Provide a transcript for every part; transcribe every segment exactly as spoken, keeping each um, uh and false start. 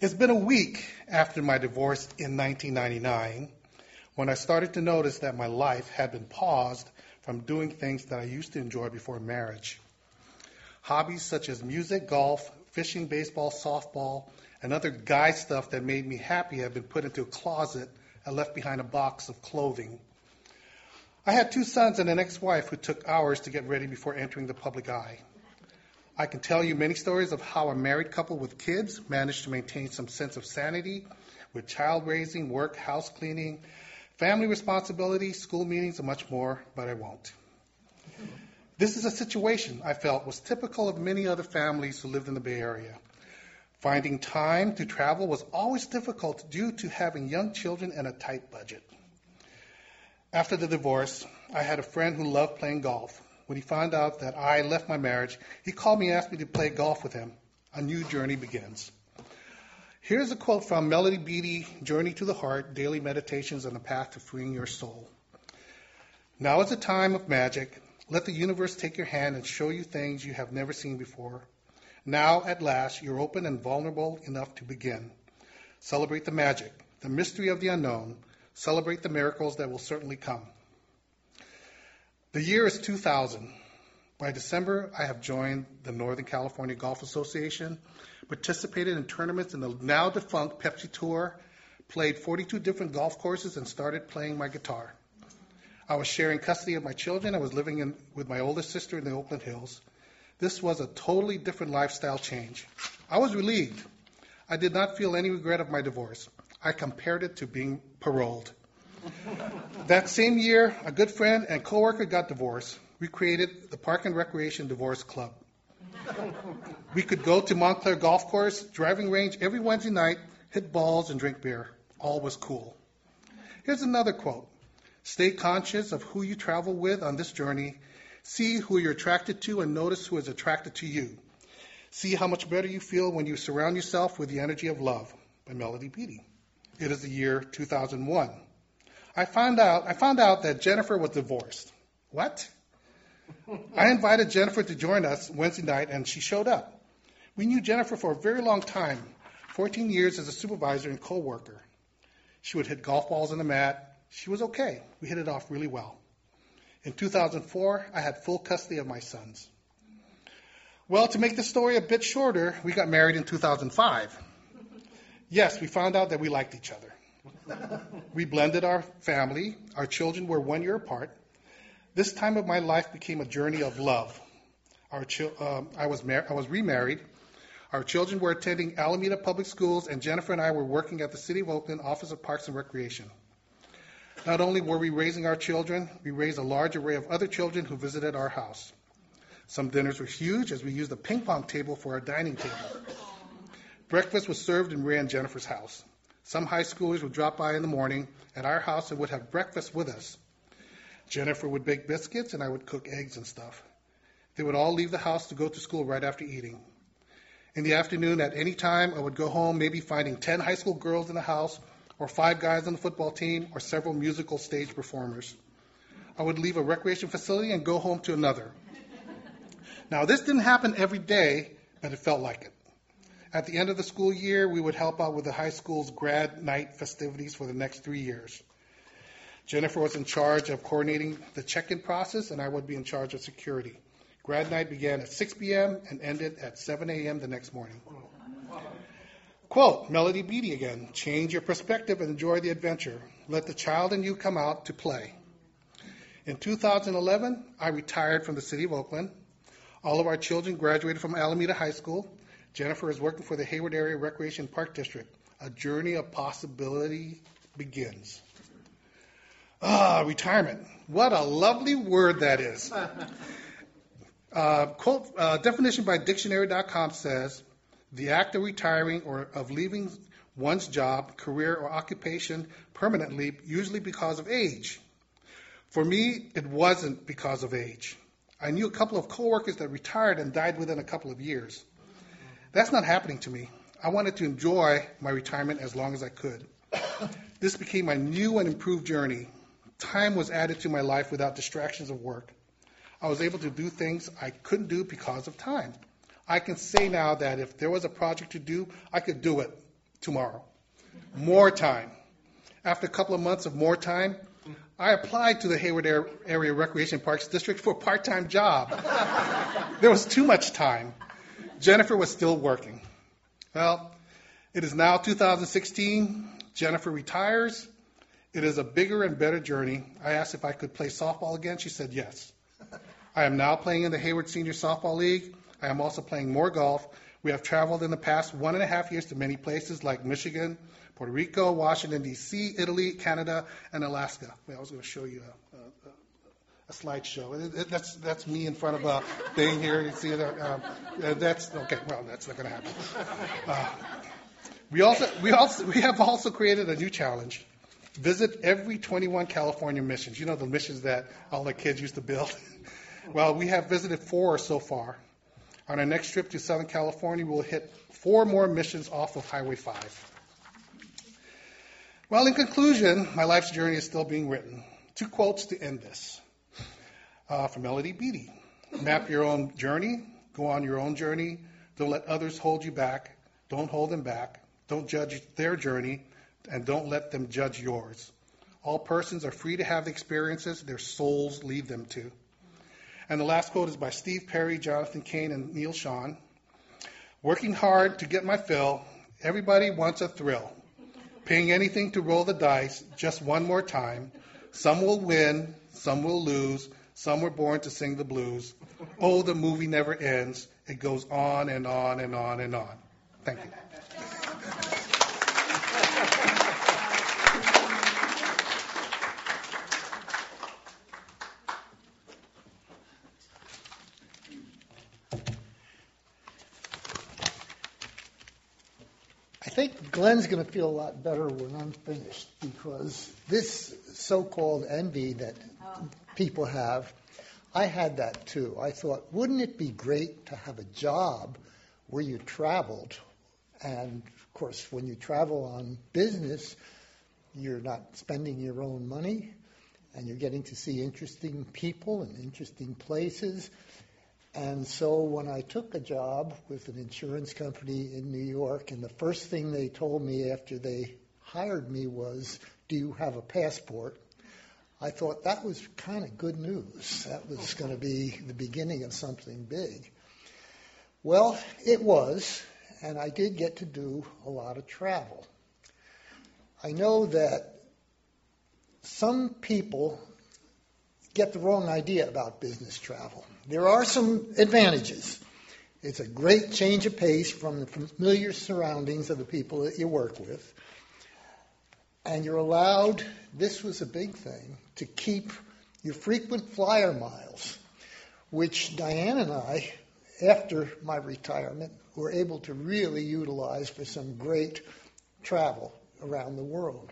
It's been a week after my divorce in nineteen ninety-nine when I started to notice that my life had been paused from doing things that I used to enjoy before marriage. Hobbies such as music, golf, fishing, baseball, softball, and other guy stuff that made me happy have been put into a closet and left behind a box of clothing. I had two sons and an ex-wife who took hours to get ready before entering the public eye. I can tell you many stories of how a married couple with kids managed to maintain some sense of sanity with child raising, work, house cleaning, family responsibilities, school meetings, and much more, but I won't. This is a situation I felt was typical of many other families who lived in the Bay Area. Finding time to travel was always difficult due to having young children and a tight budget. After the divorce, I had a friend who loved playing golf. When he found out that I left my marriage, he called me and asked me to play golf with him. A new journey begins. Here's a quote from Melody Beattie, Journey to the Heart, Daily Meditations on the Path to Freeing Your Soul. Now is a time of magic. Let the universe take your hand and show you things you have never seen before. Now, at last, you're open and vulnerable enough to begin. Celebrate the magic, the mystery of the unknown. Celebrate the miracles that will certainly come. The year is two thousand. By December, I have joined the Northern California Golf Association, participated in tournaments in the now-defunct Pepsi Tour, played forty-two different golf courses, and started playing my guitar. I was sharing custody of my children. I was living in, with my oldest sister in the Oakland Hills. This was a totally different lifestyle change. I was relieved. I did not feel any regret of my divorce. I compared it to being paroled. That same year, a good friend and coworker got divorced. We created the Park and Recreation Divorce Club. We could go to Montclair Golf Course, driving range every Wednesday night, hit balls, and drink beer. All was cool. Here's another quote. Stay conscious of who you travel with on this journey. See who you're attracted to and notice who is attracted to you. See how much better you feel when you surround yourself with the energy of love, by Melody Beattie. It is the year two thousand one. I found out I found out that Jennifer was divorced. What? I invited Jennifer to join us Wednesday night, and she showed up. We knew Jennifer for a very long time, fourteen years as a supervisor and co-worker. She would hit golf balls on the mat. She was okay. We hit it off really well. In two thousand four, I had full custody of my sons. Well, to make the story a bit shorter, we got married in two thousand five. Yes, we found out that we liked each other. We blended our family. Our children were one year apart. This time of my life became a journey of love. Our chi- um, I was mar- I was remarried. Our children were attending Alameda Public Schools, and Jennifer and I were working at the City of Oakland Office of Parks and Recreation. Not only were we raising our children, we raised a large array of other children who visited our house. Some dinners were huge as we used a ping pong table for our dining table. Breakfast was served in Ray and Jennifer's house. Some high schoolers would drop by in the morning at our house and would have breakfast with us. Jennifer would bake biscuits and I would cook eggs and stuff. They would all leave the house to go to school right after eating. In the afternoon, at any time, I would go home, maybe finding ten high school girls in the house, or five guys on the football team, or several musical stage performers. I would leave a recreation facility and go home to another. Now, this didn't happen every day, but it felt like it. At the end of the school year, we would help out with the high school's grad night festivities for the next three years. Jennifer was in charge of coordinating the check-in process, and I would be in charge of security. Grad night began at six p.m. and ended at seven a.m. the next morning. Quote, Melody Beattie again, change your perspective and enjoy the adventure. Let the child in you come out to play. In two thousand eleven, I retired from the City of Oakland. All of our children graduated from Alameda High School. Jennifer is working for the Hayward Area Recreation Park District. A journey of possibility begins. Ah, retirement. What a lovely word that is. Uh, quote, uh, definition by dictionary dot com says, the act of retiring or of leaving one's job, career, or occupation permanently, usually because of age. For me, it wasn't because of age. I knew a couple of coworkers that retired and died within a couple of years. That's not happening to me. I wanted to enjoy my retirement as long as I could. This became my new and improved journey. Time was added to my life without distractions of work. I was able to do things I couldn't do because of time. I can say now that if there was a project to do, I could do it tomorrow. More time. After a couple of months of more time, I applied to the Hayward Area Recreation Parks District for a part-time job. There was too much time. Jennifer was still working. Well, it is now two thousand sixteen. Jennifer retires. It is a bigger and better journey. I asked if I could play softball again. She said yes. I am now playing in the Hayward Senior Softball League. I am also playing more golf. We have traveled in the past one and a half years to many places like Michigan, Puerto Rico, Washington, D C, Italy, Canada, and Alaska. Well, I was going to show you a, a, a slideshow. It, it, that's that's me in front of a thing here. You see that? Um, uh, that's okay. Well, that's not going to happen. Uh, we also we also we have also created a new challenge. Visit every twenty-one California missions. You know the missions that all the kids used to build. Well, we have visited four so far. On our next trip to Southern California, we'll hit four more missions off of Highway five. Well, in conclusion, my life's journey is still being written. Two quotes to end this uh, from Melody Beattie. Map your own journey. Go on your own journey. Don't let others hold you back. Don't hold them back. Don't judge their journey, and don't let them judge yours. All persons are free to have the experiences their souls lead them to. And the last quote is by Steve Perry, Jonathan Cain, and Neil Sean. Working hard to get my fill. Everybody wants a thrill. Paying anything to roll the dice just one more time. Some will win, some will lose. Some were born to sing the blues. Oh, the movie never ends. It goes on and on and on and on. Thank you. I think Glenn's going to feel a lot better when I'm finished, because this so-called envy that people have, I had that too. I thought, wouldn't it be great to have a job where you traveled? And, of course, when you travel on business, you're not spending your own money, and you're getting to see interesting people and interesting places. And so when I took a job with an insurance company in New York, and the first thing they told me after they hired me was, do you have a passport? I thought that was kind of good news. That was going to be the beginning of something big. Well, it was, and I did get to do a lot of travel. I know that some people get the wrong idea about business travel. There are some advantages. It's a great change of pace from the familiar surroundings of the people that you work with. And you're allowed, this was a big thing, to keep your frequent flyer miles, which Diane and I, after my retirement, were able to really utilize for some great travel around the world.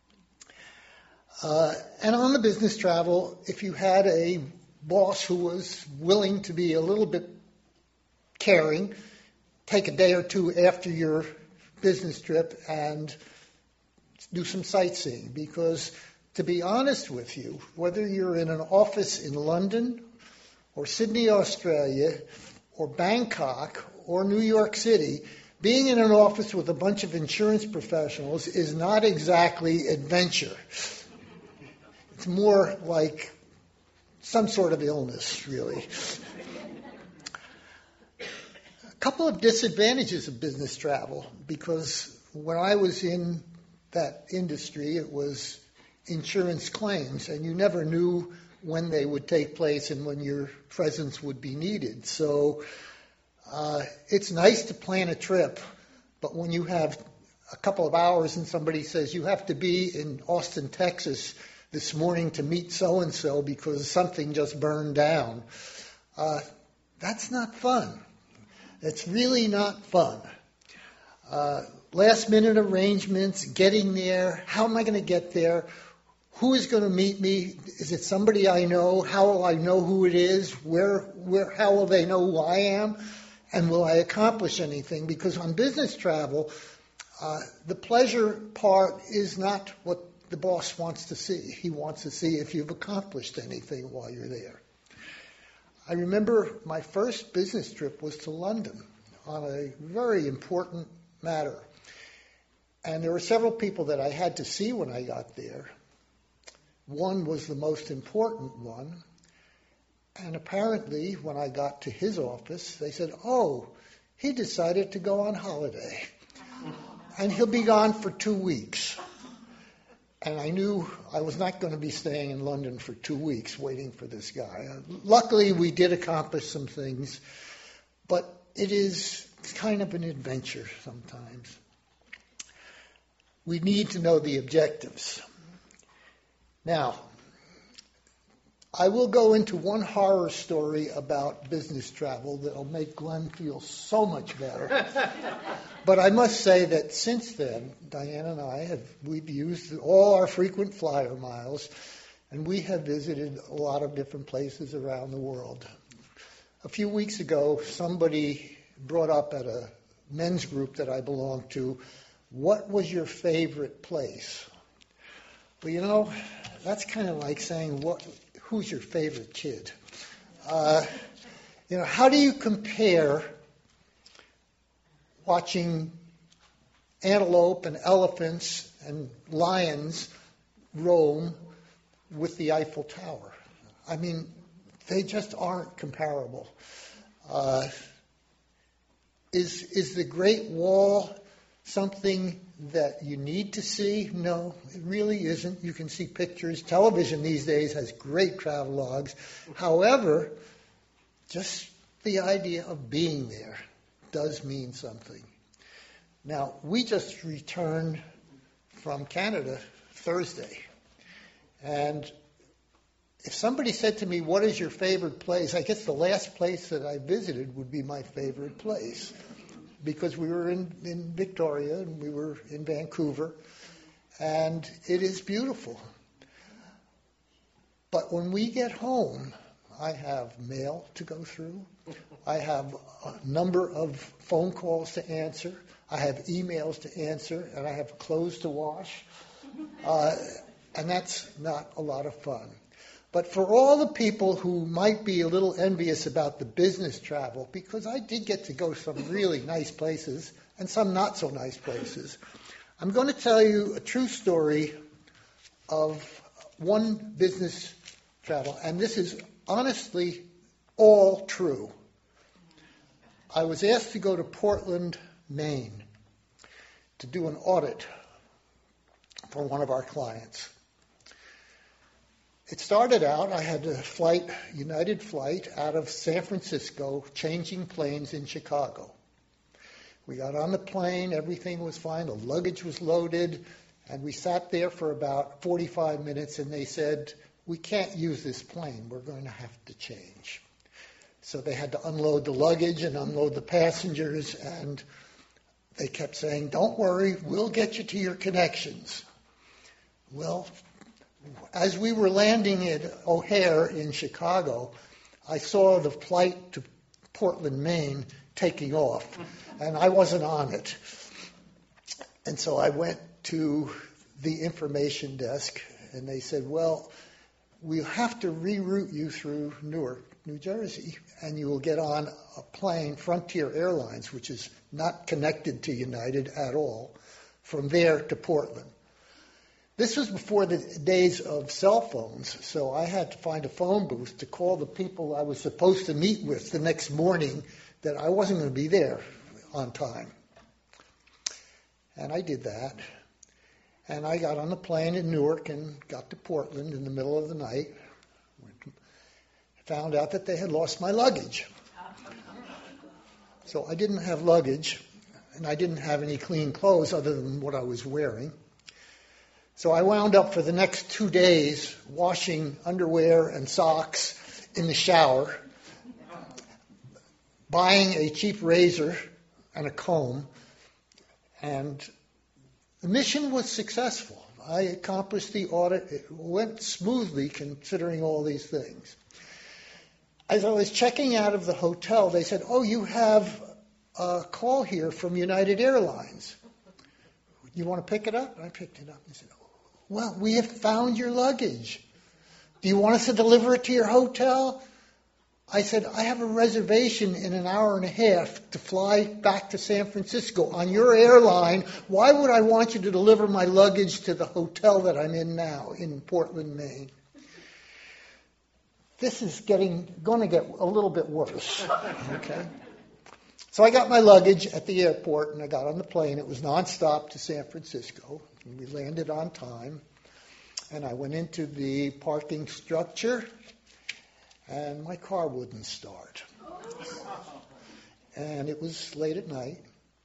Uh, and on the business travel, if you had a boss who was willing to be a little bit caring, take a day or two after your business trip and do some sightseeing. Because to be honest with you, whether you're in an office in London or Sydney, Australia, or Bangkok or New York City, being in an office with a bunch of insurance professionals is not exactly adventure. It's more like some sort of illness, really. A couple of disadvantages of business travel, because when I was in that industry, it was insurance claims, and you never knew when they would take place and when your presence would be needed. So uh, it's nice to plan a trip, but when you have a couple of hours and somebody says you have to be in Austin, Texas this morning to meet so-and-so because something just burned down, uh, that's not fun. It's really not fun. Uh, last-minute arrangements, getting there, how am I going to get there? Who is going to meet me? Is it somebody I know? How will I know who it is? Where, where, how will they know who I am? And will I accomplish anything? Because on business travel, uh, the pleasure part is not what the boss wants to see. He wants to see if you've accomplished anything while you're there. I remember my first business trip was to London on a very important matter. And there were several people that I had to see when I got there. One was the most important one. And apparently, when I got to his office, they said, oh, he decided to go on holiday. And he'll be gone for two weeks. And I knew I was not going to be staying in London for two weeks waiting for this guy. Uh, luckily, we did accomplish some things. But it is kind of an adventure sometimes. We need to know the objectives. Now, I will go into one horror story about business travel that will make Glenn feel so much better. But I must say that since then, Diane and I have we've used all our frequent flyer miles, and we have visited a lot of different places around the world. A few weeks ago, somebody brought up at a men's group that I belong to, what was your favorite place? Well, you know, that's kind of like saying, what? Who's your favorite kid? Uh, you know, how do you compare watching antelope and elephants and lions roam with the Eiffel Tower? I mean, they just aren't comparable. Uh, is is the Great Wall something that you need to see? No, it really isn't. You can see pictures. Television these days has great travelogues. However, just the idea of being there does mean something. Now, we just returned from Canada Thursday. And if somebody said to me, what is your favorite place? I guess the last place that I visited would be my favorite place. Because we were in, in Victoria and we were in Vancouver, and it is beautiful. But when we get home, I have mail to go through. I have a number of phone calls to answer. I have emails to answer, and I have clothes to wash. Uh, and that's not a lot of fun. But for all the people who might be a little envious about the business travel, because I did get to go some really nice places and some not so nice places, I'm going to tell you a true story of one business travel, and this is honestly all true. I was asked to go to Portland, Maine, to do an audit for one of our clients. It started out, I had a flight, United flight, out of San Francisco, changing planes in Chicago. We got on the plane, everything was fine, the luggage was loaded, and we sat there for about forty-five minutes, and they said, we can't use this plane, we're going to have to change. So they had to unload the luggage and unload the passengers, and they kept saying, don't worry, we'll get you to your connections. Well, as we were landing at O'Hare in Chicago, I saw the flight to Portland, Maine taking off, and I wasn't on it. And so I went to the information desk, and they said, well, we'll have to reroute you through Newark, New Jersey, and you will get on a plane, Frontier Airlines, which is not connected to United at all, from there to Portland. This was before the days of cell phones, so I had to find a phone booth to call the people I was supposed to meet with the next morning that I wasn't going to be there on time. And I did that. And I got on the plane in Newark and got to Portland in the middle of the night. Found out that they had lost my luggage. So I didn't have luggage, and I didn't have any clean clothes other than what I was wearing. So I wound up for the next two days washing underwear and socks in the shower, buying a cheap razor and a comb, and the mission was successful. I accomplished the audit. It went smoothly considering all these things. As I was checking out of the hotel, they said, oh, you have a call here from United Airlines. You want to pick it up? And I picked it up and said, well, we have found your luggage. Do you want us to deliver it to your hotel? I said, I have a reservation in an hour and a half to fly back to San Francisco on your airline. Why would I want you to deliver my luggage to the hotel that I'm in now in Portland, Maine? This is getting going to get a little bit worse. Okay. So I got my luggage at the airport, and I got on the plane. It was nonstop to San Francisco. And we landed on time. And I went into the parking structure, and my car wouldn't start. And it was late at night.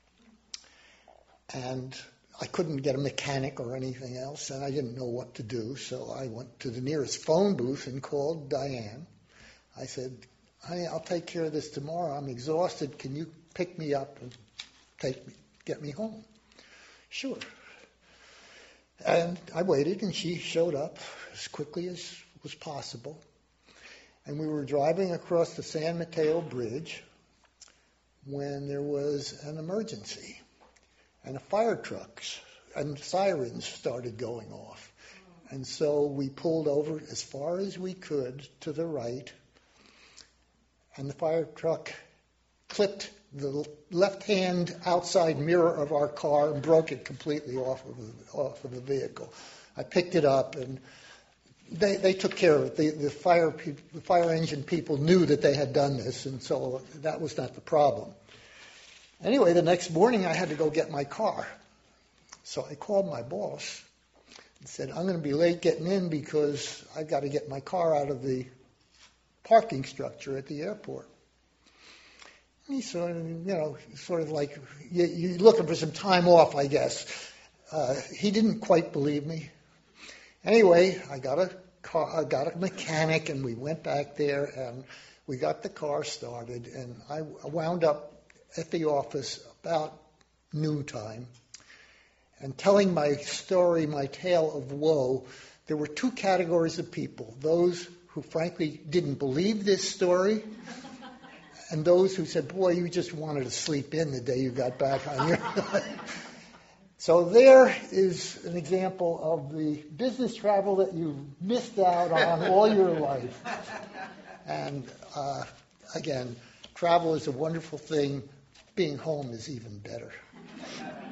And I couldn't get a mechanic or anything else, and I didn't know what to do, so I went to the nearest phone booth and called Diane. I said, honey, I'll take care of this tomorrow. I'm exhausted. Can you pick me up and take me, get me home? Sure. And I waited, and she showed up as quickly as was possible. And we were driving across the San Mateo Bridge when there was an emergency. And a fire truck and sirens started going off. And so we pulled over as far as we could to the right, and the fire truck clipped the left-hand outside mirror of our car and broke it completely off of the, off of the vehicle. I picked it up, and they, they took care of it. The, the, fire, the fire engine people knew that they had done this, and so that was not the problem. Anyway, the next morning I had to go get my car. So I called my boss and said, I'm going to be late getting in because I've got to get my car out of the parking structure at the airport. And he sort of, you know, sort of like, you, you're looking for some time off, I guess. Uh, he didn't quite believe me. Anyway, I got a car, I got a mechanic, and we went back there, and we got the car started, and I wound up at the office about noontime, and telling my story, my tale of woe. There were two categories of people: those who frankly didn't believe this story, and those who said, boy, you just wanted to sleep in the day you got back on your So there is an example of the business travel that you've missed out on all your life. And uh, again, travel is a wonderful thing. Being home is even better.